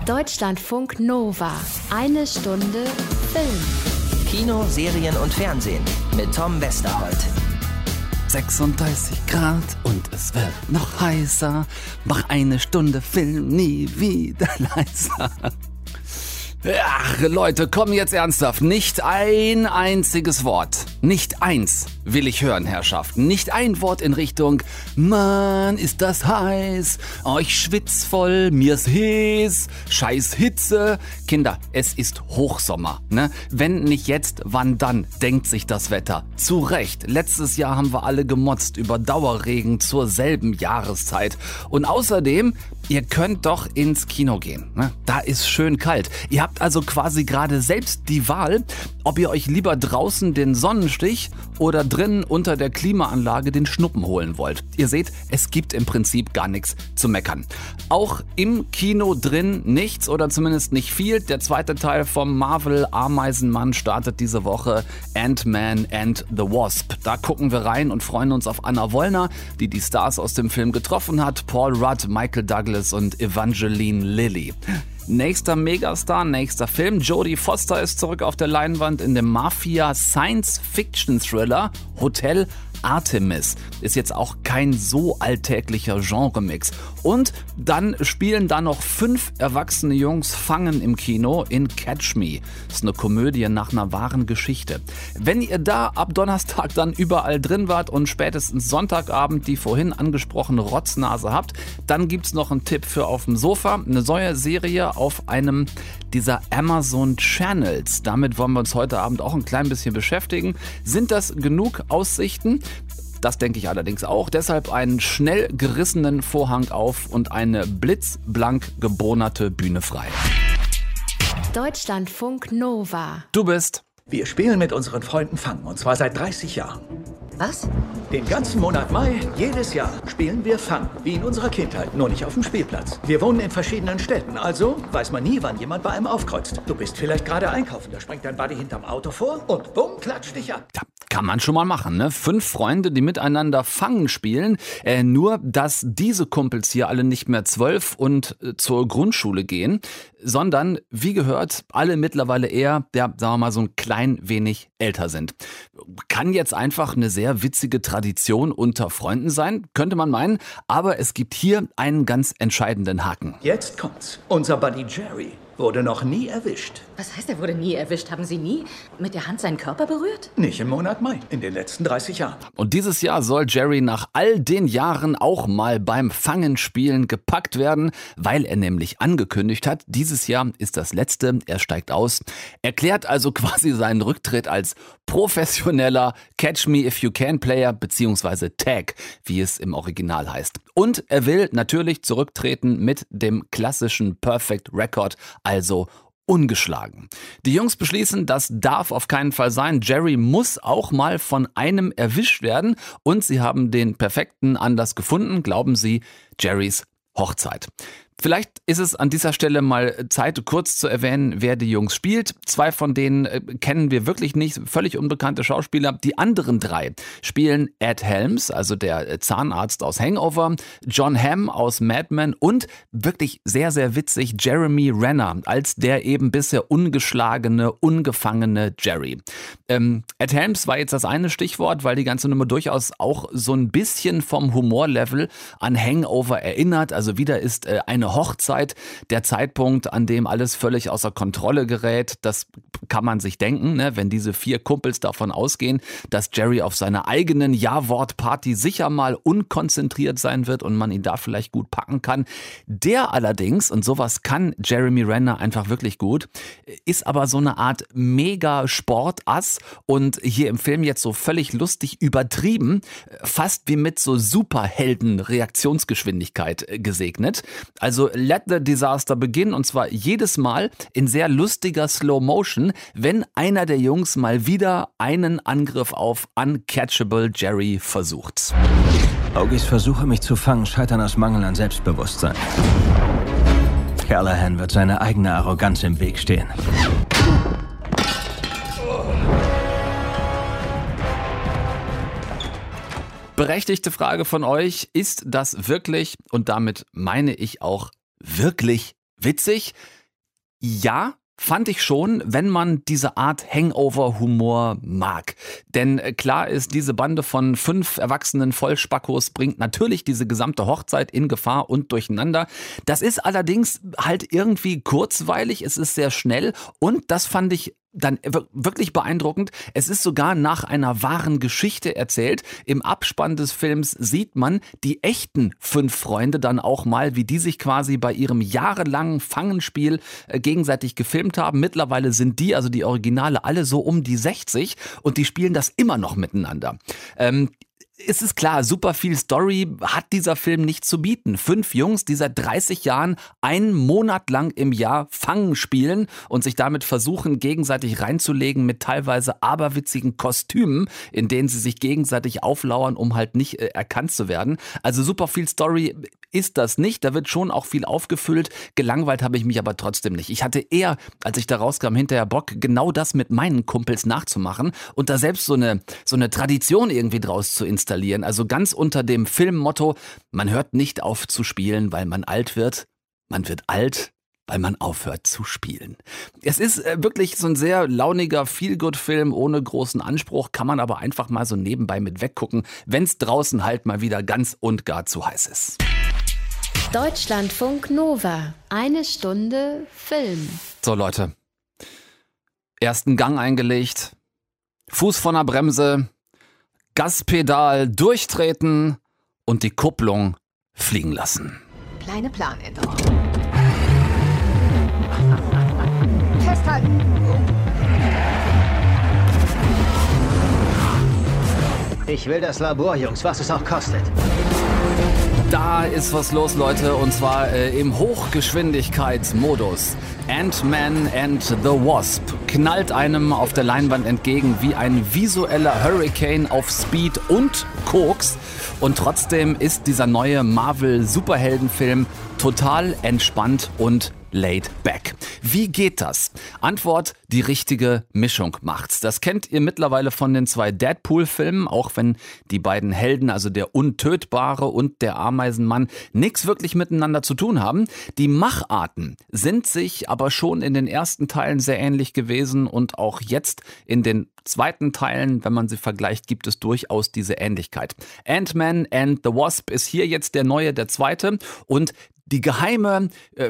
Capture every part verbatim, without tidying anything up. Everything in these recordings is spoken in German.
Deutschlandfunk Nova. Eine Stunde Film. Kino, Serien und Fernsehen mit Tom Westerholt. sechsunddreißig Grad und es wird noch heißer. Mach eine Stunde Film, nie wieder leiser. Ach, Leute, komm jetzt ernsthaft. Nicht ein einziges Wort. Nicht eins will ich hören, Herrschaften. Nicht ein Wort in Richtung, Mann, ist das heiß. Oh, ich schwitz voll, mir's heiß. Scheiß Hitze. Kinder, es ist Hochsommer, ne? Wenn nicht jetzt, wann dann, denkt sich das Wetter. Zu Recht. Letztes Jahr haben wir alle gemotzt über Dauerregen zur selben Jahreszeit. Und außerdem, ihr könnt doch ins Kino gehen, ne? Da ist schön kalt. Ihr habt also quasi gerade selbst die Wahl, ob ihr euch lieber draußen den Sonnenstich oder drinnen unter der Klimaanlage den Schnuppen holen wollt. Ihr seht, es gibt im Prinzip gar nichts zu meckern. Auch im Kino drin nichts oder zumindest nicht viel. Der zweite Teil vom Marvel-Ameisenmann startet diese Woche, Ant-Man and the Wasp. Da gucken wir rein und freuen uns auf Anna Wollner, die die Stars aus dem Film getroffen hat, Paul Rudd, Michael Douglas und Evangeline Lilly. Nächster Megastar, nächster Film. Jodie Foster ist zurück auf der Leinwand in dem Mafia-Science-Fiction-Thriller Hotel Artemis. Ist jetzt auch kein so alltäglicher Genremix. Und dann spielen da noch fünf erwachsene Jungs Fangen im Kino in Catch Me. Ist eine Komödie nach einer wahren Geschichte. Wenn ihr da ab Donnerstag dann überall drin wart und spätestens Sonntagabend die vorhin angesprochene Rotznase habt, dann gibt's noch einen Tipp für auf dem Sofa. Eine neue Serie auf einem dieser Amazon Channels. Damit wollen wir uns heute Abend auch ein klein bisschen beschäftigen. Sind das genug Aussichten? Das denke ich allerdings auch. Deshalb einen schnell gerissenen Vorhang auf und eine blitzblank gebonerte Bühne frei. Deutschlandfunk Nova. Du bist. Wir spielen mit unseren Freunden Fang, und zwar seit dreißig Jahren. Was? Den ganzen Monat Mai, jedes Jahr, spielen wir Fang, wie in unserer Kindheit, nur nicht auf dem Spielplatz. Wir wohnen in verschiedenen Städten, also weiß man nie, wann jemand bei einem aufkreuzt. Du bist vielleicht gerade einkaufen, da springt dein Buddy hinterm Auto vor und bumm, klatscht dich ab. Ja, kann man schon mal machen, ne? Fünf Freunde, die miteinander Fangen spielen, äh, nur dass diese Kumpels hier alle nicht mehr zwölf und äh, zur Grundschule gehen, sondern, wie gehört, alle mittlerweile eher, ja, sagen wir mal, so ein klein wenig älter sind. Kann jetzt einfach eine sehr witzige Tradition unter Freunden sein, könnte man meinen, aber es gibt hier einen ganz entscheidenden Haken. Jetzt kommt's. Unser Buddy Jerry wurde noch nie erwischt. Was heißt, er wurde nie erwischt? Haben Sie nie mit der Hand seinen Körper berührt? Nicht im Monat Mai, in den letzten dreißig Jahren. Und dieses Jahr soll Jerry nach all den Jahren auch mal beim Fangenspielen gepackt werden, weil er nämlich angekündigt hat, dieses Jahr ist das letzte, er steigt aus. Erklärt also quasi seinen Rücktritt als professioneller Catch-Me-If-You-Can-Player bzw. Tag, wie es im Original heißt. Und er will natürlich zurücktreten mit dem klassischen Perfect Record, also ungeschlagen. Die Jungs beschließen, das darf auf keinen Fall sein. Jerry muss auch mal von einem erwischt werden und sie haben den perfekten Anlass gefunden, glauben sie, Jerrys Hochzeit. Vielleicht ist es an dieser Stelle mal Zeit, kurz zu erwähnen, wer die Jungs spielt. Zwei von denen äh, kennen wir wirklich nicht, völlig unbekannte Schauspieler. Die anderen drei spielen Ed Helms, also der Zahnarzt aus Hangover, John Hamm aus Mad Men und wirklich sehr, sehr witzig Jeremy Renner als der eben bisher ungeschlagene, ungefangene Jerry. Ähm, Ed Helms war jetzt das eine Stichwort, weil die ganze Nummer durchaus auch so ein bisschen vom Humorlevel an Hangover erinnert. Also wieder ist äh, eine Hochzeit, der Zeitpunkt, an dem alles völlig außer Kontrolle gerät. Das kann man sich denken, ne? Wenn diese vier Kumpels davon ausgehen, dass Jerry auf seiner eigenen Ja-Wort-Party sicher mal unkonzentriert sein wird und man ihn da vielleicht gut packen kann. Der allerdings, und sowas kann Jeremy Renner einfach wirklich gut, ist aber so eine Art Mega-Sportass und hier im Film jetzt so völlig lustig übertrieben, fast wie mit so Superhelden-Reaktionsgeschwindigkeit gesegnet. Also let the disaster begin, und zwar jedes Mal in sehr lustiger Slow-Motion, wenn einer der Jungs mal wieder einen Angriff auf Uncatchable Jerry versucht. Augis Versuche, mich zu fangen, scheitern aus Mangel an Selbstbewusstsein. Callahan wird seine eigene Arroganz im Weg stehen. Berechtigte Frage von euch, ist das wirklich, und damit meine ich auch wirklich witzig? Ja, fand ich schon, wenn man diese Art Hangover-Humor mag. Denn äh, klar ist, diese Bande von fünf erwachsenen Vollspackos bringt natürlich diese gesamte Hochzeit in Gefahr und durcheinander. Das ist allerdings halt irgendwie kurzweilig, es ist sehr schnell und das fand ich dann wirklich beeindruckend. Es ist sogar nach einer wahren Geschichte erzählt. Im Abspann des Films sieht man die echten fünf Freunde dann auch mal, wie die sich quasi bei ihrem jahrelangen Fangenspiel äh, gegenseitig gefilmt haben. Mittlerweile sind die, also die Originale, alle so um die sechzig und die spielen das immer noch miteinander. Ähm, Es ist klar, super viel Story hat dieser Film nicht zu bieten. Fünf Jungs, die seit dreißig Jahren einen Monat lang im Jahr Fangen spielen und sich damit versuchen, gegenseitig reinzulegen mit teilweise aberwitzigen Kostümen, in denen sie sich gegenseitig auflauern, um halt nicht äh, erkannt zu werden. Also super viel Story ist das nicht. Da wird schon auch viel aufgefüllt. Gelangweilt habe ich mich aber trotzdem nicht. Ich hatte eher, als ich da rauskam, hinterher Bock, genau das mit meinen Kumpels nachzumachen und da selbst so eine, so eine Tradition irgendwie draus zu installieren. Also ganz unter dem Filmmotto, man hört nicht auf zu spielen, weil man alt wird. Man wird alt, weil man aufhört zu spielen. Es ist äh, wirklich so ein sehr launiger Feel-Good-Film ohne großen Anspruch, kann man aber einfach mal so nebenbei mit weggucken, wenn es draußen halt mal wieder ganz und gar zu heiß ist. Deutschlandfunk Nova. Eine Stunde Film. So Leute, ersten Gang eingelegt, Fuß von der Bremse, Gaspedal durchtreten und die Kupplung fliegen lassen. Kleine Planänderung. Festhalten! Ich will das Labor, Jungs, was es auch kostet. Da ist was los, Leute, und zwar äh, im Hochgeschwindigkeitsmodus. Ant-Man and the Wasp knallt einem auf der Leinwand entgegen wie ein visueller Hurricane auf Speed und Koks. Und trotzdem ist dieser neue Marvel-Superheldenfilm total entspannt und laid back. Wie geht das? Antwort, die richtige Mischung macht's. Das kennt ihr mittlerweile von den zwei Deadpool-Filmen, auch wenn die beiden Helden, also der Untötbare und der Ameisenmann, nichts wirklich miteinander zu tun haben. Die Macharten sind sich aber schon in den ersten Teilen sehr ähnlich gewesen und auch jetzt in den zweiten Teilen, wenn man sie vergleicht, gibt es durchaus diese Ähnlichkeit. Ant-Man and the Wasp ist hier jetzt der neue, der zweite und die geheime äh,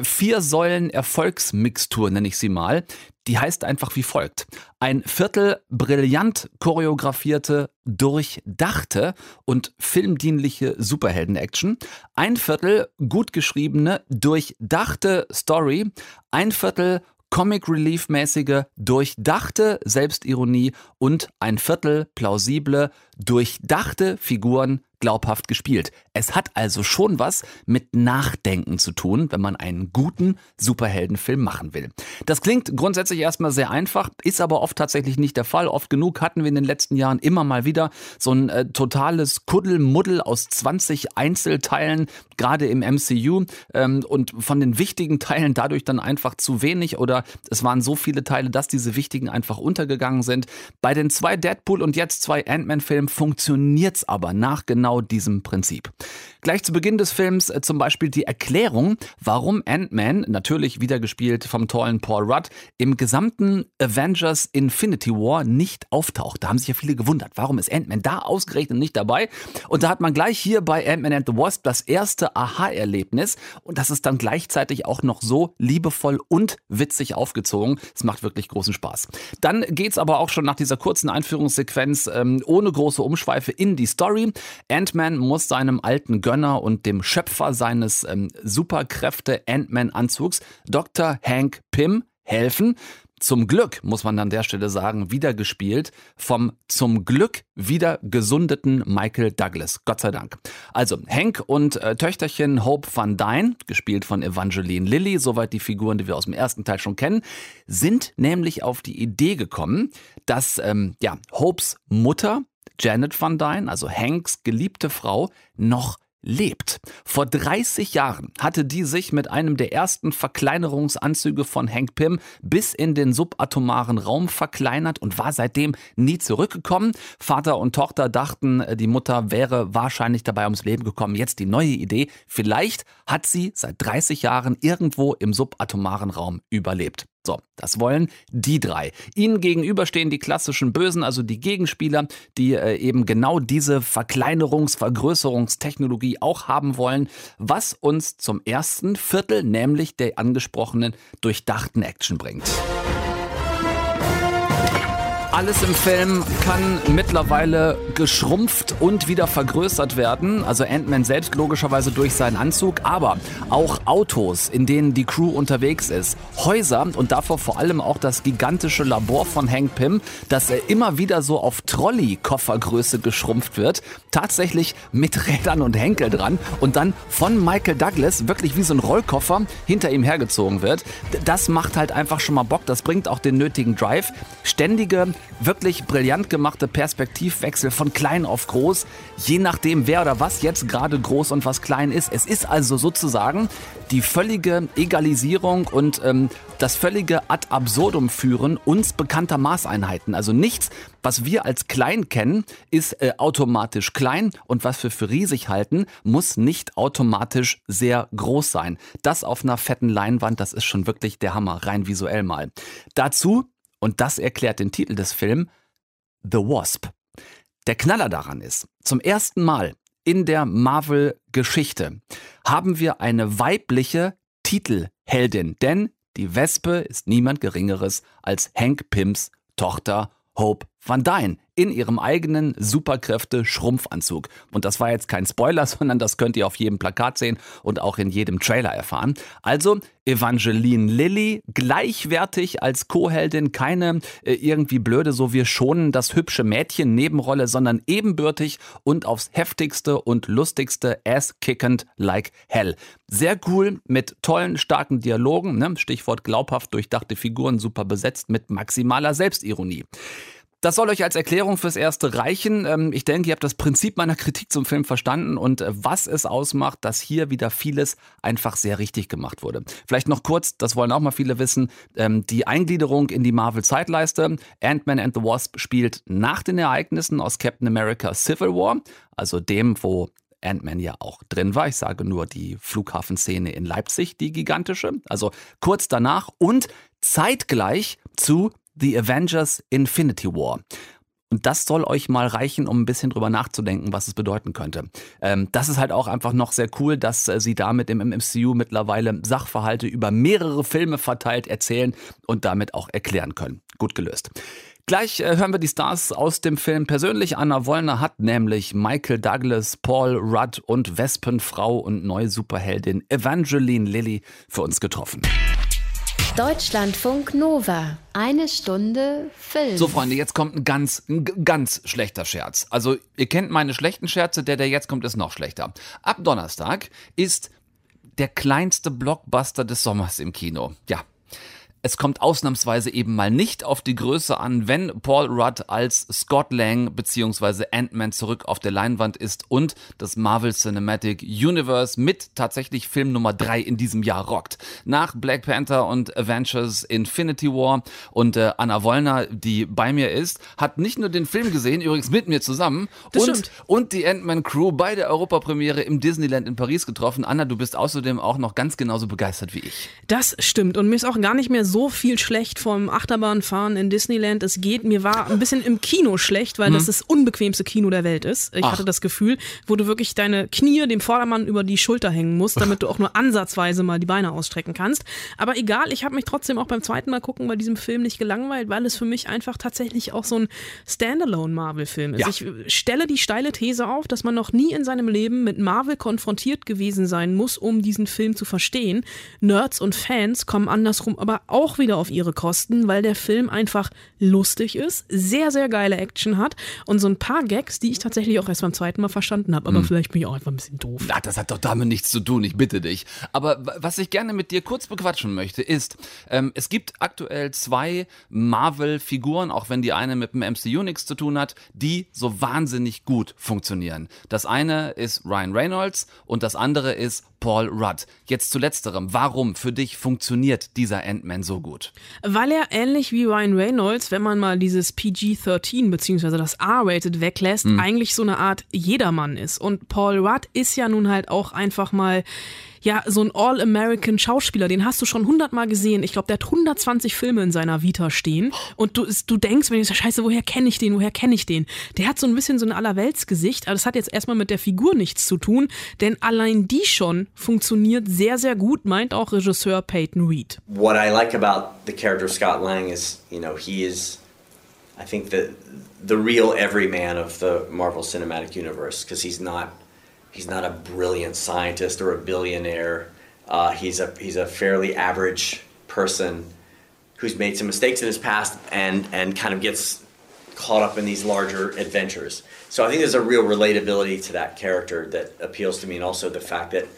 Vier-Säulen-Erfolgsmixtur, nenne ich sie mal, die heißt einfach wie folgt. Ein Viertel brillant choreografierte, durchdachte und filmdienliche Superhelden-Action. Ein Viertel gut geschriebene, durchdachte Story. Ein Viertel Comic-Relief-mäßige, durchdachte Selbstironie und ein Viertel plausible, durchdachte Figuren glaubhaft gespielt. Es hat also schon was mit Nachdenken zu tun, wenn man einen guten Superheldenfilm machen will. Das klingt grundsätzlich erstmal sehr einfach, ist aber oft tatsächlich nicht der Fall. Oft genug hatten wir in den letzten Jahren immer mal wieder so ein äh, totales Kuddelmuddel aus zwanzig Einzelteilen, gerade im M C U, ähm, und von den wichtigen Teilen dadurch dann einfach zu wenig oder es waren so viele Teile, dass diese wichtigen einfach untergegangen sind. Bei den zwei Deadpool und jetzt zwei Ant-Man-Filmen funktioniert's aber nach genau diesem Prinzip. Gleich zu Beginn des Films äh, zum Beispiel die Erklärung, warum Ant-Man, natürlich wieder gespielt vom tollen Paul Rudd, im gesamten Avengers Infinity War nicht auftaucht. Da haben sich ja viele gewundert, warum ist Ant-Man da ausgerechnet nicht dabei? Und da hat man gleich hier bei Ant-Man and the Wasp das erste Aha-Erlebnis und das ist dann gleichzeitig auch noch so liebevoll und witzig aufgezogen. Es macht wirklich großen Spaß. Dann geht's aber auch schon nach dieser kurzen Einführungssequenz ähm, ohne große Umschweife in die Story. Ant-Man muss seinem alten Gönner und dem Schöpfer seines ähm, Superkräfte-Ant-Man-Anzugs, Doktor Hank Pym, helfen. Zum Glück, muss man an der Stelle sagen, wieder gespielt vom zum Glück wieder gesundeten Michael Douglas. Gott sei Dank. Also Hank und äh, Töchterchen Hope Van Dyne, gespielt von Evangeline Lilly, soweit die Figuren, die wir aus dem ersten Teil schon kennen, sind nämlich auf die Idee gekommen, dass ähm, ja, Hopes Mutter, Janet Van Dyne, also Hanks geliebte Frau, noch lebt. Vor dreißig Jahren hatte die sich mit einem der ersten Verkleinerungsanzüge von Hank Pym bis in den subatomaren Raum verkleinert und war seitdem nie zurückgekommen. Vater und Tochter dachten, die Mutter wäre wahrscheinlich dabei ums Leben gekommen. Jetzt die neue Idee, vielleicht hat sie seit dreißig Jahren irgendwo im subatomaren Raum überlebt. So, das wollen die drei. Ihnen gegenüber stehen die klassischen Bösen, also die Gegenspieler, die äh, eben genau diese Verkleinerungs-, Vergrößerungstechnologie auch haben wollen, was uns zum ersten Viertel, nämlich der angesprochenen durchdachten Action bringt. Alles im Film kann mittlerweile geschrumpft und wieder vergrößert werden. Also Ant-Man selbst logischerweise durch seinen Anzug, aber auch Autos, in denen die Crew unterwegs ist. Häuser und davor vor allem auch das gigantische Labor von Hank Pym, das immer wieder so auf Trolley-Koffergröße geschrumpft wird. Tatsächlich mit Rädern und Henkel dran und dann von Michael Douglas wirklich wie so ein Rollkoffer hinter ihm hergezogen wird. Das macht halt einfach schon mal Bock. Das bringt auch den nötigen Drive. Ständige, wirklich brillant gemachte Perspektivwechsel von klein auf groß, je nachdem wer oder was jetzt gerade groß und was klein ist. Es ist also sozusagen die völlige Egalisierung und ähm, das völlige Ad absurdum führen uns bekannter Maßeinheiten. Also nichts, was wir als klein kennen, ist äh, automatisch klein und was wir für riesig halten, muss nicht automatisch sehr groß sein. Das auf einer fetten Leinwand, das ist schon wirklich der Hammer, rein visuell mal. Dazu, und das erklärt den Titel des Films, The Wasp. Der Knaller daran ist, zum ersten Mal in der Marvel-Geschichte haben wir eine weibliche Titelheldin, denn die Wespe ist niemand Geringeres als Hank Pyms Tochter Hope Van Dyne in ihrem eigenen Superkräfte-Schrumpfanzug. Und das war jetzt kein Spoiler, sondern das könnt ihr auf jedem Plakat sehen und auch in jedem Trailer erfahren. Also Evangeline Lilly, gleichwertig als Co-Heldin, keine äh, irgendwie blöde, so wir schonen das hübsche Mädchen Nebenrolle, sondern ebenbürtig und aufs heftigste und lustigste ass-kickend like hell. Sehr cool, mit tollen, starken Dialogen, ne? Stichwort glaubhaft durchdachte Figuren, super besetzt mit maximaler Selbstironie. Das soll euch als Erklärung fürs Erste reichen. Ich denke, ihr habt das Prinzip meiner Kritik zum Film verstanden und was es ausmacht, dass hier wieder vieles einfach sehr richtig gemacht wurde. Vielleicht noch kurz, das wollen auch mal viele wissen, die Eingliederung in die Marvel-Zeitleiste. Ant-Man and the Wasp spielt nach den Ereignissen aus Captain America Civil War, also dem, wo Ant-Man ja auch drin war. Ich sage nur die Flughafenszene in Leipzig, die gigantische. Also kurz danach und zeitgleich zu The Avengers Infinity War. Und das soll euch mal reichen, um ein bisschen drüber nachzudenken, was es bedeuten könnte. Ähm, das ist halt auch einfach noch sehr cool, dass äh, sie damit im M C U mittlerweile Sachverhalte über mehrere Filme verteilt erzählen und damit auch erklären können. Gut gelöst. Gleich äh, hören wir die Stars aus dem Film persönlich. Anna Wollner hat nämlich Michael Douglas, Paul Rudd und Wespenfrau und neue Superheldin Evangeline Lilly für uns getroffen. Deutschlandfunk Nova. Eine Stunde Film. So, Freunde, jetzt kommt ein ganz, ein ganz schlechter Scherz. Also, ihr kennt meine schlechten Scherze, der, der jetzt kommt, ist noch schlechter. Ab Donnerstag ist der kleinste Blockbuster des Sommers im Kino. Ja. Es kommt ausnahmsweise eben mal nicht auf die Größe an, wenn Paul Rudd als Scott Lang bzw. Ant-Man zurück auf der Leinwand ist und das Marvel Cinematic Universe mit tatsächlich Film Nummer drei in diesem Jahr rockt. Nach Black Panther und Avengers Infinity War und äh, Anna Wollner, die bei mir ist, hat nicht nur den Film gesehen, übrigens mit mir zusammen, und, und die Ant-Man Crew bei der Europapremiere im Disneyland in Paris getroffen. Anna, du bist außerdem auch noch ganz genauso begeistert wie ich. Das stimmt und mir ist auch gar nicht mehr so viel schlecht vom Achterbahnfahren in Disneyland. Es geht, mir war ein bisschen im Kino schlecht, weil mhm. das das unbequemste Kino der Welt ist. Ich Ach. hatte das Gefühl, wo du wirklich deine Knie dem Vordermann über die Schulter hängen musst, damit du auch nur ansatzweise mal die Beine ausstrecken kannst. Aber egal, ich habe mich trotzdem auch beim zweiten Mal gucken bei diesem Film nicht gelangweilt, weil es für mich einfach tatsächlich auch so ein Standalone-Marvel-Film ist. Ja. Ich stelle die steile These auf, dass man noch nie in seinem Leben mit Marvel konfrontiert gewesen sein muss, um diesen Film zu verstehen. Nerds und Fans kommen andersrum aber auch auch wieder auf ihre Kosten, weil der Film einfach lustig ist, sehr, sehr geile Action hat und so ein paar Gags, die ich tatsächlich auch erst beim zweiten Mal verstanden habe. Aber hm. vielleicht bin ich auch einfach ein bisschen doof. Na, das hat doch damit nichts zu tun, ich bitte dich. Aber was ich gerne mit dir kurz bequatschen möchte, ist, ähm, es gibt aktuell zwei Marvel-Figuren, auch wenn die eine mit dem M C U nichts zu tun hat, die so wahnsinnig gut funktionieren. Das eine ist Ryan Reynolds und das andere ist Paul Rudd. Jetzt zu letzterem. Warum für dich funktioniert dieser Ant-Man so gut? Weil er ähnlich wie Ryan Reynolds, wenn man mal dieses P G dreizehn bzw. das R-Rated weglässt, mhm. eigentlich so eine Art Jedermann ist. Und Paul Rudd ist ja nun halt auch einfach mal ja, so ein All-American-Schauspieler, den hast du schon hundertmal gesehen. Ich glaube, der hat hundertzwanzig Filme in seiner Vita stehen. Und du, du denkst, wenn du sagst, scheiße, woher kenne ich den, woher kenne ich den? Der hat so ein bisschen so ein Allerweltsgesicht, aber das hat jetzt erstmal mit der Figur nichts zu tun, denn allein die schon funktioniert sehr, sehr gut, meint auch Regisseur Peyton Reed. What I like about the character of Scott Lang is, you know, he is, I think, the, the real everyman of the Marvel Cinematic Universe, because he's not He's not a brilliant scientist or a billionaire. Uh, he's a he's a fairly average person who's made some mistakes in his past and and kind of gets caught up in these larger adventures. So I think there's a real relatability to that character that appeals to me, and also the fact that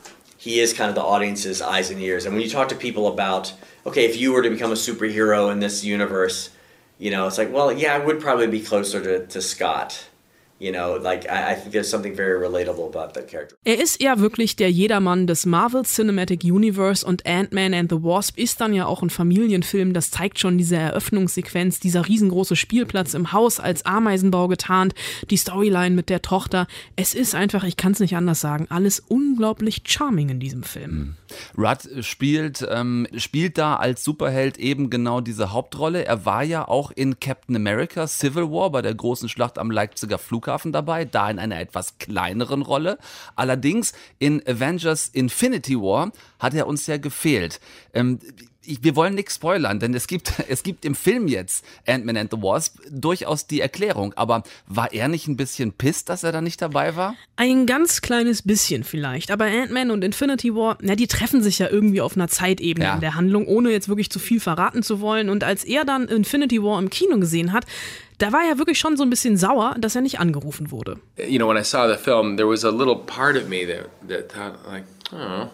he is kind of the audience's eyes and ears. And when you talk to people about, okay, if you were to become a superhero in this universe, you know, it's like, well, yeah, I would probably be closer to, to Scott. You know, like, I think there's something very relatable about that character. Er ist ja wirklich der Jedermann des Marvel Cinematic Universe und Ant-Man and the Wasp ist dann ja auch ein Familienfilm. Das zeigt schon diese Eröffnungssequenz, dieser riesengroße Spielplatz im Haus als Ameisenbau getarnt, die Storyline mit der Tochter. Es ist einfach, ich kann es nicht anders sagen, alles unglaublich charming in diesem Film. Rudd spielt, ähm, spielt da als Superheld eben genau diese Hauptrolle. Er war ja auch in Captain America Civil War bei der großen Schlacht am Leipziger Flughafen dabei, da in einer etwas kleineren Rolle. Allerdings in Avengers Infinity War hat er uns ja gefehlt. Ähm, ich, wir wollen nichts spoilern, denn es gibt, es gibt im Film jetzt Ant-Man and the Wasp durchaus die Erklärung. Aber war er nicht ein bisschen pisst, dass er da nicht dabei war? Ein ganz kleines bisschen vielleicht. Aber Ant-Man und Infinity War, na, die treffen sich ja irgendwie auf einer Zeitebene ja. in der Handlung, ohne jetzt wirklich zu viel verraten zu wollen. Und als er dann Infinity War im Kino gesehen hat, da war er wirklich schon so ein bisschen sauer, dass er nicht angerufen wurde. You know, when I saw the film, there was a little part of me that, that thought, like, oh,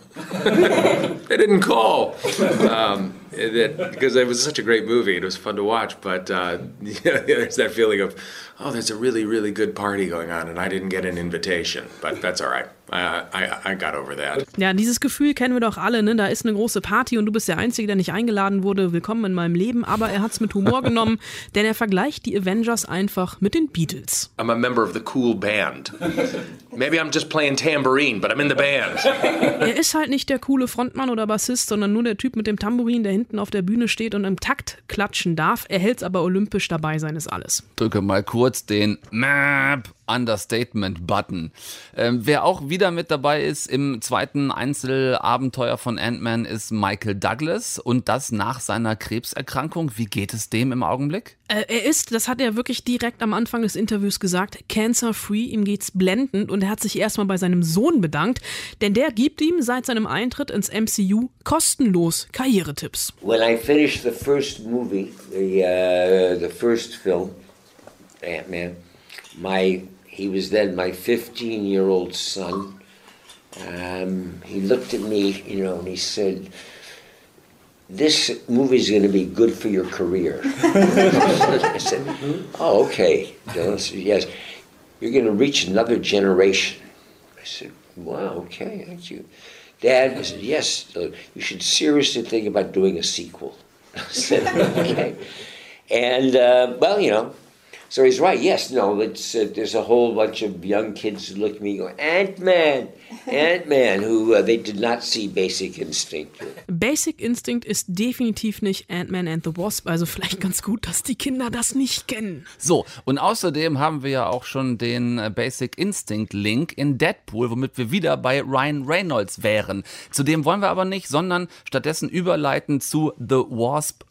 they didn't call. Um, that, because it was such a great movie, it was fun to watch, but uh, you know, there's that feeling of, oh, there's a really, really good party going on and I didn't get an invitation, but that's all right. I, I, I got over that. Ja, dieses Gefühl kennen wir doch alle, ne? Da ist eine große Party und du bist der Einzige, der nicht eingeladen wurde. Willkommen in meinem Leben. Aber er hat's mit Humor genommen, denn er vergleicht die Avengers einfach mit den Beatles. I'm a member of the cool band. Maybe I'm just playing tambourine, but I'm in the band. Er ist halt nicht der coole Frontmann oder Bassist, sondern nur der Typ mit dem Tambourin, der hinten auf der Bühne steht und im Takt klatschen darf. Er hält's aber olympisch dabei sein, ist alles. Drücke mal kurz den Map Understatement-Button. Ähm, wer auch wieder mit dabei ist im zweiten Einzelabenteuer von Ant-Man ist Michael Douglas und das nach seiner Krebserkrankung. Wie geht es dem im Augenblick? Äh, er ist, das hat er wirklich direkt am Anfang des Interviews gesagt, cancer-free, ihm geht's blendend und er hat sich erstmal bei seinem Sohn bedankt, denn der gibt ihm seit seinem Eintritt ins M C U kostenlos Karrieretipps. When I finished the first movie, the, uh, the first film, Ant-Man, my He was then my fifteen-year-old son. Um, he looked at me, you know, and he said, "This movie is going to be good for your career." I said, "Oh, okay." Dylan said, "Yes, you're going to reach another generation." I said, "Wow, okay, thank you." Dad, I said, "Yes, you should seriously think about doing a sequel." I said, "Okay." And, uh, well, you know, so he's right. Yes, no. It's uh, there's a whole bunch of young kids who look at me going, Ant-Man, Ant-Man, who uh, they did not see Basic Instinct. Basic Instinct ist definitiv nicht Ant-Man and the Wasp. Also vielleicht ganz gut, dass die Kinder das nicht kennen. So, und außerdem haben wir ja auch schon den Basic Instinct Link in Deadpool, womit wir wieder bei Ryan Reynolds wären. Zu dem wollen wir aber nicht, sondern stattdessen überleiten zu The Wasp.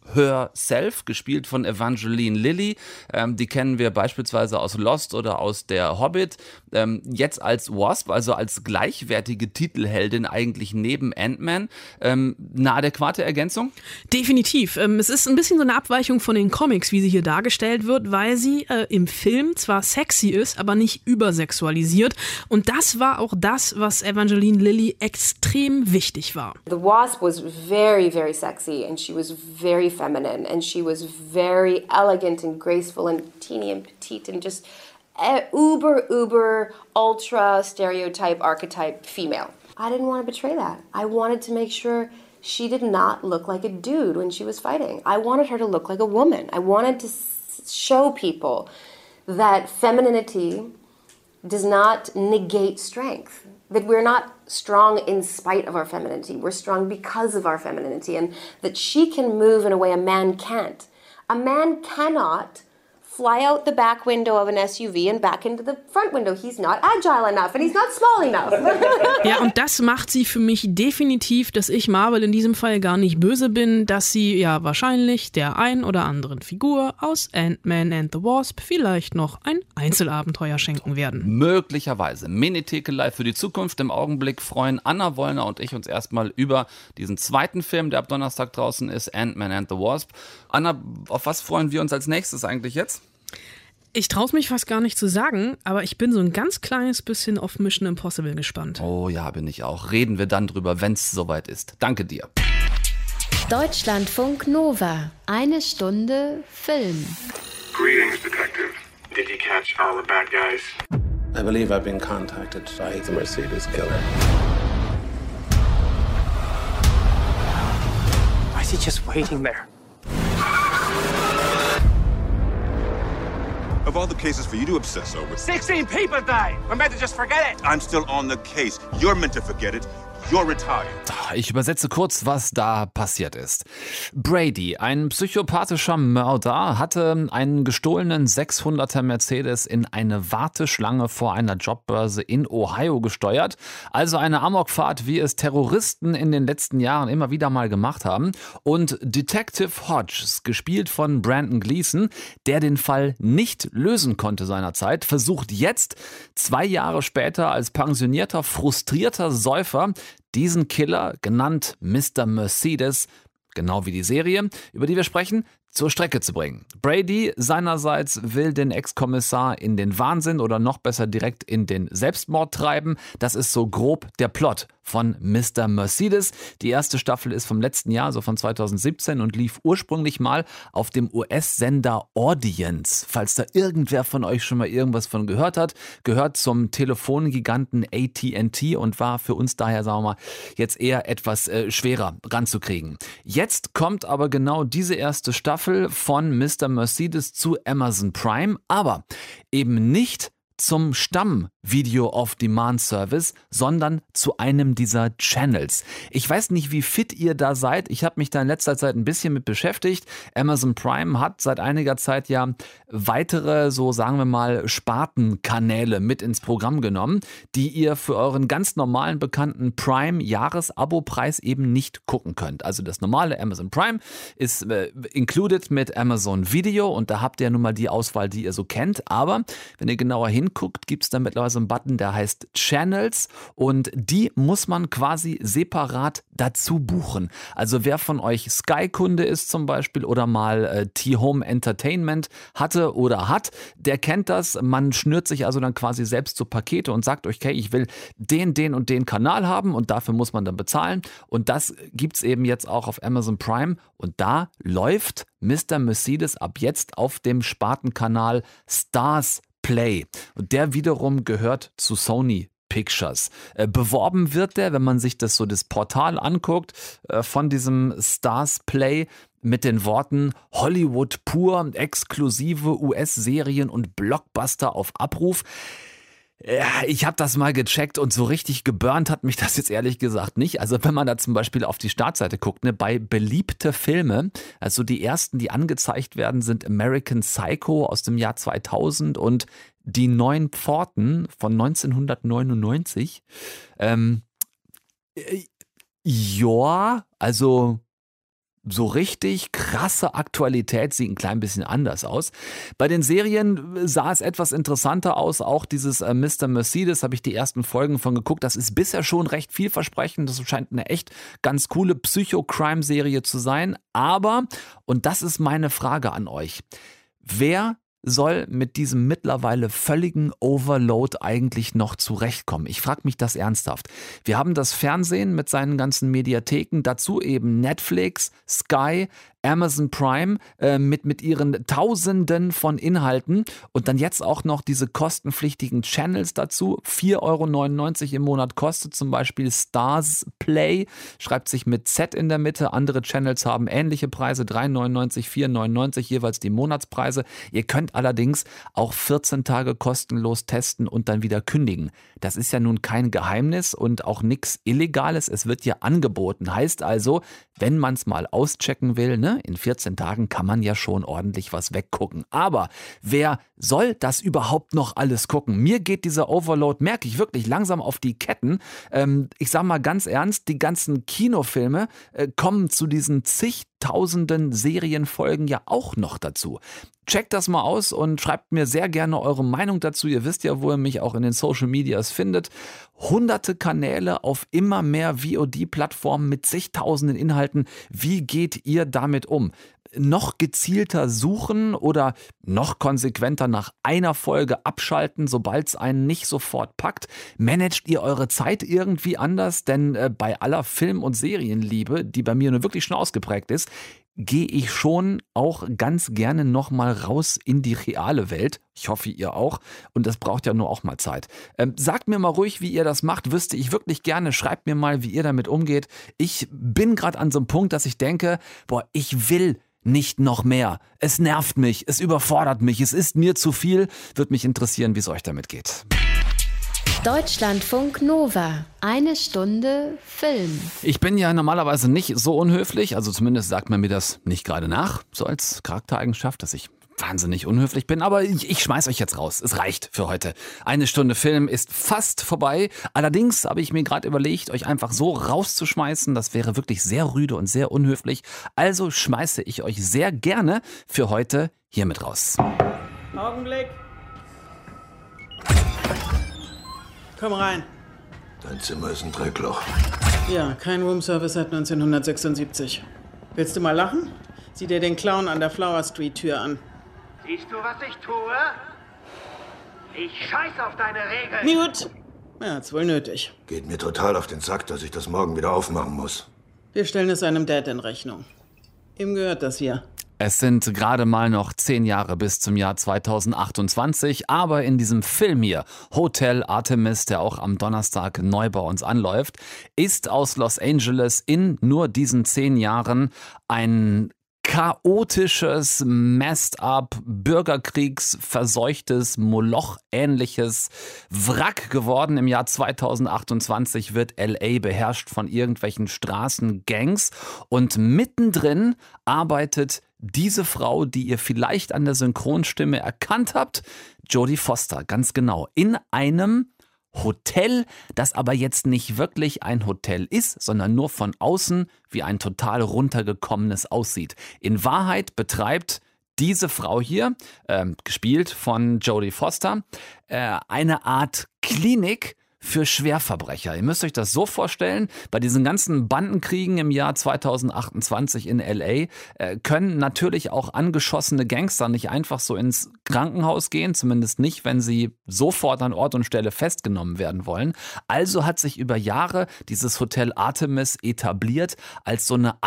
herself, gespielt von Evangeline Lilly. Ähm, die kennen wir beispielsweise aus Lost oder aus der Hobbit. Ähm, jetzt als Wasp, also als gleichwertige Titelheldin eigentlich neben Ant-Man. Ähm, eine adäquate Ergänzung? Definitiv. Ähm, es ist ein bisschen so eine Abweichung von den Comics, wie sie hier dargestellt wird, weil sie äh, im Film zwar sexy ist, aber nicht übersexualisiert. Und das war auch das, was Evangeline Lilly extrem wichtig war. The Wasp was very, very sexy and she was very feminine and she was very elegant and graceful and teeny and petite and just uh, uber, uber, ultra stereotype, archetype female. I didn't want to betray that. I wanted to make sure she did not look like a dude when she was fighting. I wanted her to look like a woman. I wanted to show people that femininity does not negate strength. That we're not strong in spite of our femininity. We're strong because of our femininity. And that she can move in a way a man can't. A man cannot fly out the back window of an S U V and back into the front window. He's not agile enough and he's not small enough. Ja, und das macht sie für mich definitiv, dass ich Marvel in diesem Fall gar nicht böse bin, dass sie ja wahrscheinlich der ein oder anderen Figur aus Ant-Man and the Wasp vielleicht noch ein Einzelabenteuer schenken werden. Möglicherweise. Minitheke live für die Zukunft. Im Augenblick freuen Anna Wollner und ich uns erstmal über diesen zweiten Film, der ab Donnerstag draußen ist, Ant-Man and the Wasp. Anna, auf was freuen wir uns als nächstes eigentlich jetzt? Ich traue es mich fast gar nicht zu sagen, aber ich bin so ein ganz kleines bisschen auf Mission Impossible gespannt. Oh ja, bin ich auch. Reden wir dann drüber, wenn es soweit ist. Danke dir. Deutschlandfunk Nova. Eine Stunde Film. Greetings, Detective. Did you catch all the bad guys? I believe I've been contacted by the Mercedes killer. Why is he just waiting there? Of all the cases for you to obsess over, sixteen people died. We're meant to just forget it. I'm still on the case. You're meant to forget it. You're retired. Ich übersetze kurz, was da passiert ist. Brady, ein psychopathischer Mörder, hatte einen gestohlenen sechshunderter Mercedes in eine Warteschlange vor einer Jobbörse in Ohio gesteuert. Also eine Amokfahrt, wie es Terroristen in den letzten Jahren immer wieder mal gemacht haben. Und Detective Hodges, gespielt von Brandon Gleeson, der den Fall nicht lösen konnte seinerzeit, versucht jetzt, zwei Jahre später als pensionierter, frustrierter Säufer, diesen Killer, genannt Mister Mercedes, genau wie die Serie, über die wir sprechen, zur Strecke zu bringen. Brady seinerseits will den Ex-Kommissar in den Wahnsinn oder noch besser direkt in den Selbstmord treiben. Das ist so grob der Plot von Mister Mercedes. Die erste Staffel ist vom letzten Jahr, so von zweitausendsiebzehn, und lief ursprünglich mal auf dem U S-Sender Audience. Falls da irgendwer von euch schon mal irgendwas von gehört hat, gehört zum Telefongiganten A T and T und war für uns daher, sagen wir mal, jetzt eher etwas äh, schwerer ranzukriegen. Jetzt kommt aber genau diese erste Staffel von Mister Mercedes zu Amazon Prime, aber eben nicht zum Stamm-Video-of-Demand-Service, sondern zu einem dieser Channels. Ich weiß nicht, wie fit ihr da seid. Ich habe mich da in letzter Zeit ein bisschen mit beschäftigt. Amazon Prime hat seit einiger Zeit ja weitere, so sagen wir mal, Spartenkanäle mit ins Programm genommen, die ihr für euren ganz normalen, bekannten Prime-Jahres-Abo-Preis eben nicht gucken könnt. Also das normale Amazon Prime ist äh, included mit Amazon Video und da habt ihr nun mal die Auswahl, die ihr so kennt. Aber wenn ihr genauer hinguckt, gibt es da mittlerweile einen Button, der heißt Channels und die muss man quasi separat dazu buchen. Also wer von euch Sky-Kunde ist zum Beispiel oder mal äh, T-Home Entertainment hatte oder hat, der kennt das. Man schnürt sich also dann quasi selbst so Pakete und sagt euch, okay, ich will den, den und den Kanal haben und dafür muss man dann bezahlen. Und das gibt es eben jetzt auch auf Amazon Prime und da läuft Mister Mercedes ab jetzt auf dem Spartenkanal Stars Play. Und der wiederum gehört zu Sony Pictures. Äh, beworben wird der, wenn man sich das so das Portal anguckt, äh, von diesem Stars Play mit den Worten Hollywood pur, exklusive U S-Serien und Blockbuster auf Abruf. Ja, ich habe das mal gecheckt und so richtig geburnt hat mich das jetzt ehrlich gesagt nicht. Also wenn man da zum Beispiel auf die Startseite guckt, ne, bei beliebte Filme, also die ersten, die angezeigt werden, sind American Psycho aus dem Jahr zweitausend und Die Neun Pforten von neunzehnhundertneunundneunzig. Ähm, äh, ja, also so richtig krasse Aktualität sieht ein klein bisschen anders aus. Bei den Serien sah es etwas interessanter aus. Auch dieses äh, Mister Mercedes, habe ich die ersten Folgen von geguckt. Das ist bisher schon recht vielversprechend. Das scheint eine echt ganz coole Psycho-Crime-Serie zu sein. Aber, und das ist meine Frage an euch, wer soll mit diesem mittlerweile völligen Overload eigentlich noch zurechtkommen? Ich frage mich das ernsthaft. Wir haben das Fernsehen mit seinen ganzen Mediatheken, dazu eben Netflix, Sky, Amazon Prime äh, mit, mit ihren Tausenden von Inhalten und dann jetzt auch noch diese kostenpflichtigen Channels dazu. vier Euro neunundneunzig im Monat kostet zum Beispiel Stars Play, schreibt sich mit Z in der Mitte. Andere Channels haben ähnliche Preise, drei neunundneunzig, vier neunundneunzig jeweils die Monatspreise. Ihr könnt allerdings auch vierzehn Tage kostenlos testen und dann wieder kündigen. Das ist ja nun kein Geheimnis und auch nichts Illegales. Es wird ja angeboten. Heißt also, wenn man es mal auschecken will, ne, in vierzehn Tagen kann man ja schon ordentlich was weggucken. Aber wer soll das überhaupt noch alles gucken? Mir geht dieser Overload, merke ich wirklich langsam auf die Ketten. Ähm, ich sag mal ganz ernst, die ganzen Kinofilme äh, kommen zu diesen zigtausenden Serienfolgen ja auch noch dazu. Checkt das mal aus und schreibt mir sehr gerne eure Meinung dazu. Ihr wisst ja, wo ihr mich auch in den Social Medias findet. Hunderte Kanäle auf immer mehr V O D-Plattformen mit zigtausenden Inhalten. Wie geht ihr damit um? Noch gezielter suchen oder noch konsequenter nach einer Folge abschalten, sobald es einen nicht sofort packt? Managt ihr eure Zeit irgendwie anders? Denn äh, bei aller Film- und Serienliebe, die bei mir nur wirklich schon ausgeprägt ist, gehe ich schon auch ganz gerne nochmal raus in die reale Welt. Ich hoffe, ihr auch. Und das braucht ja nur auch mal Zeit. Ähm, sagt mir mal ruhig, wie ihr das macht. Wüsste ich wirklich gerne. Schreibt mir mal, wie ihr damit umgeht. Ich bin gerade an so einem Punkt, dass ich denke, boah, ich will nicht noch mehr. Es nervt mich, es überfordert mich, es ist mir zu viel. Würde mich interessieren, wie es euch damit geht. Deutschlandfunk Nova. Eine Stunde Film. Ich bin ja normalerweise nicht so unhöflich, also zumindest sagt man mir das nicht gerade nach, so als Charaktereigenschaft, dass ich wahnsinnig unhöflich bin, aber ich, ich schmeiß euch jetzt raus. Es reicht für heute. Eine Stunde Film ist fast vorbei. Allerdings habe ich mir gerade überlegt, euch einfach so rauszuschmeißen. Das wäre wirklich sehr rüde und sehr unhöflich. Also schmeiße ich euch sehr gerne für heute hiermit raus. Augenblick. Komm rein. Dein Zimmer ist ein Dreckloch. Ja, kein Roomservice seit neunzehnhundertsechsundsiebzig. Willst du mal lachen? Sieh dir den Clown an der Flower Street Tür an. Siehst du, was ich tue? Ich scheiß auf deine Regeln. Mute! Ja, hat's wohl nötig. Geht mir total auf den Sack, dass ich das morgen wieder aufmachen muss. Wir stellen es einem Dad in Rechnung. Ihm gehört das hier. Es sind gerade mal noch zehn Jahre bis zum Jahr zweitausendachtundzwanzig, aber in diesem Film hier, Hotel Artemis, der auch am Donnerstag neu bei uns anläuft, ist aus Los Angeles in nur diesen zehn Jahren ein chaotisches, messed up, bürgerkriegsverseuchtes, Moloch-ähnliches Wrack geworden. Im Jahr zweitausendachtundzwanzig wird L A beherrscht von irgendwelchen Straßengangs und mittendrin arbeitet diese Frau, die ihr vielleicht an der Synchronstimme erkannt habt, Jodie Foster, ganz genau, in einem Hotel, das aber jetzt nicht wirklich ein Hotel ist, sondern nur von außen wie ein total runtergekommenes aussieht. In Wahrheit betreibt diese Frau hier, äh, gespielt von Jodie Foster, äh, eine Art Klinik für Schwerverbrecher. Ihr müsst euch das so vorstellen, bei diesen ganzen Bandenkriegen im Jahr zweitausendachtundzwanzig in L A äh, können natürlich auch angeschossene Gangster nicht einfach so ins Krankenhaus gehen, zumindest nicht, wenn sie sofort an Ort und Stelle festgenommen werden wollen. Also hat sich über Jahre dieses Hotel Artemis etabliert als so eine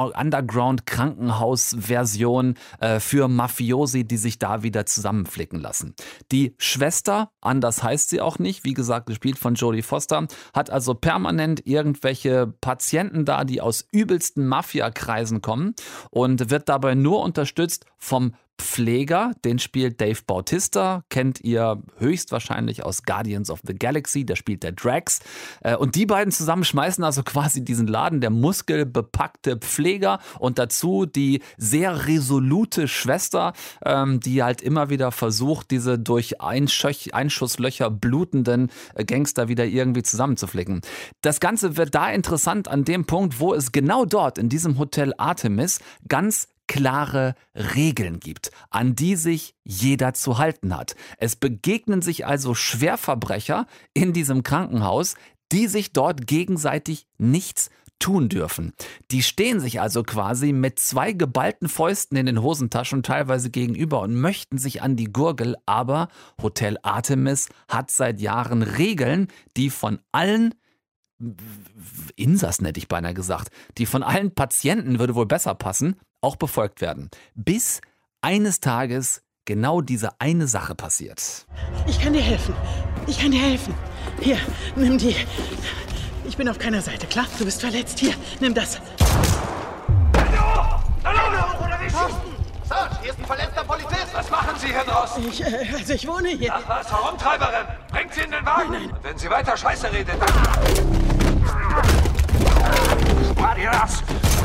Underground-Krankenhaus-Version äh, für Mafiosi, die sich da wieder zusammenflicken lassen. Die Schwester, anders heißt sie auch nicht, wie gesagt, gespielt von Jodie Foster, hat also permanent irgendwelche Patienten da, die aus übelsten Mafia-Kreisen kommen und wird dabei nur unterstützt vom Pfleger, den spielt Dave Bautista, kennt ihr höchstwahrscheinlich aus Guardians of the Galaxy, da spielt der Drax. Und die beiden zusammen schmeißen also quasi diesen Laden, der muskelbepackte Pfleger und dazu die sehr resolute Schwester, die halt immer wieder versucht, diese durch Einschöch- Einschusslöcher blutenden Gangster wieder irgendwie zusammenzuflicken. Das Ganze wird da interessant an dem Punkt, wo es genau dort in diesem Hotel Artemis ganz klare Regeln gibt, an die sich jeder zu halten hat. Es begegnen sich also Schwerverbrecher in diesem Krankenhaus, die sich dort gegenseitig nichts tun dürfen. Die stehen sich also quasi mit zwei geballten Fäusten in den Hosentaschen teilweise gegenüber und möchten sich an die Gurgel, aber Hotel Artemis hat seit Jahren Regeln, die von allen Insassen, hätte ich beinahe gesagt, die von allen Patienten, würde wohl besser passen, auch befolgt werden. Bis eines Tages genau diese eine Sache passiert. Ich kann dir helfen. Ich kann dir helfen. Hier, nimm die. Ich bin auf keiner Seite, klar? Du bist verletzt. Hier, nimm das. Hallo! Hallo! Oder wir schießen! Sarge, hier ist ein verletzter Polizist. Was machen Sie hier draußen? Ich, äh, also ich wohne hier. Ach was, Herumtreiberin! Bringt sie in den Wagen! Nein, nein. Und wenn sie weiter Scheiße redet, dann... Spar dir das!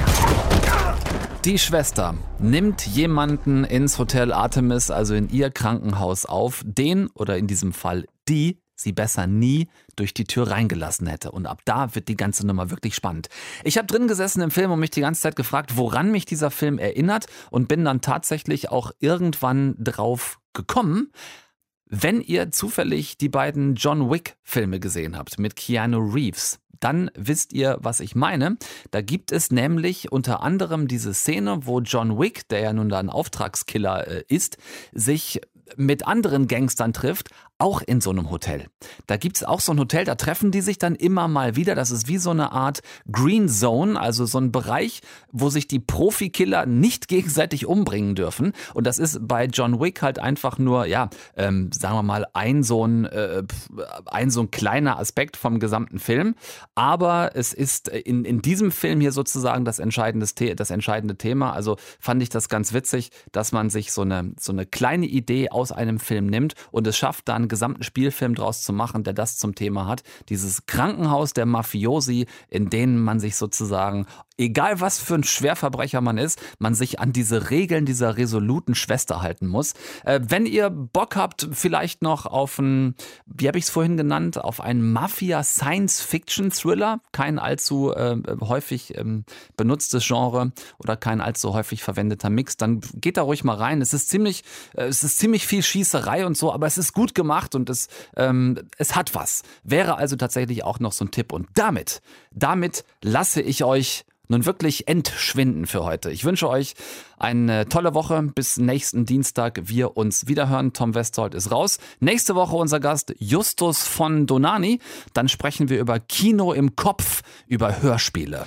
Die Schwester nimmt jemanden ins Hotel Artemis, also in ihr Krankenhaus auf, den oder in diesem Fall die sie besser nie durch die Tür reingelassen hätte. Und ab da wird die ganze Nummer wirklich spannend. Ich habe drin gesessen im Film und mich die ganze Zeit gefragt, woran mich dieser Film erinnert und bin dann tatsächlich auch irgendwann drauf gekommen. Wenn ihr zufällig die beiden John Wick-Filme gesehen habt mit Keanu Reeves, dann wisst ihr, was ich meine. Da gibt es nämlich unter anderem diese Szene, wo John Wick, der ja nun da ein Auftragskiller äh, ist, sich mit anderen Gangstern trifft, auch in so einem Hotel. Da gibt es auch so ein Hotel, da treffen die sich dann immer mal wieder. Das ist wie so eine Art Green Zone, also so ein Bereich, wo sich die Profikiller nicht gegenseitig umbringen dürfen. Und das ist bei John Wick halt einfach nur, ja, ähm, sagen wir mal, ein so ein, äh, ein so ein kleiner Aspekt vom gesamten Film. Aber es ist in, in diesem Film hier sozusagen das entscheidende, das entscheidende Thema. Also fand ich das ganz witzig, dass man sich so eine, so eine kleine Idee aus einem Film nimmt und es schafft dann, einen gesamten Spielfilm draus zu machen, der das zum Thema hat. Dieses Krankenhaus der Mafiosi, in denen man sich sozusagen, egal was für ein Schwerverbrecher man ist, man sich an diese Regeln dieser resoluten Schwester halten muss. Äh, wenn ihr Bock habt, vielleicht noch auf einen, wie habe ich es vorhin genannt, auf einen Mafia-Science-Fiction-Thriller, kein allzu äh, häufig ähm, benutztes Genre oder kein allzu häufig verwendeter Mix, dann geht da ruhig mal rein. Es ist ziemlich, äh, es ist ziemlich viel Schießerei und so, aber es ist gut gemacht und es, ähm, es hat was. Wäre also tatsächlich auch noch so ein Tipp. Und damit, damit lasse ich euch nun wirklich entschwinden für heute. Ich wünsche euch eine tolle Woche. Bis nächsten Dienstag wir uns wiederhören. Tom Westholt ist raus. Nächste Woche unser Gast Justus von Donani. Dann sprechen wir über Kino im Kopf, über Hörspiele.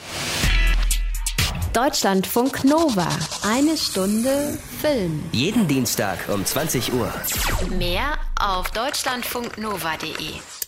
Deutschlandfunk Nova. Eine Stunde Film. Jeden Dienstag um zwanzig Uhr. Mehr auf deutschlandfunknova punkt de.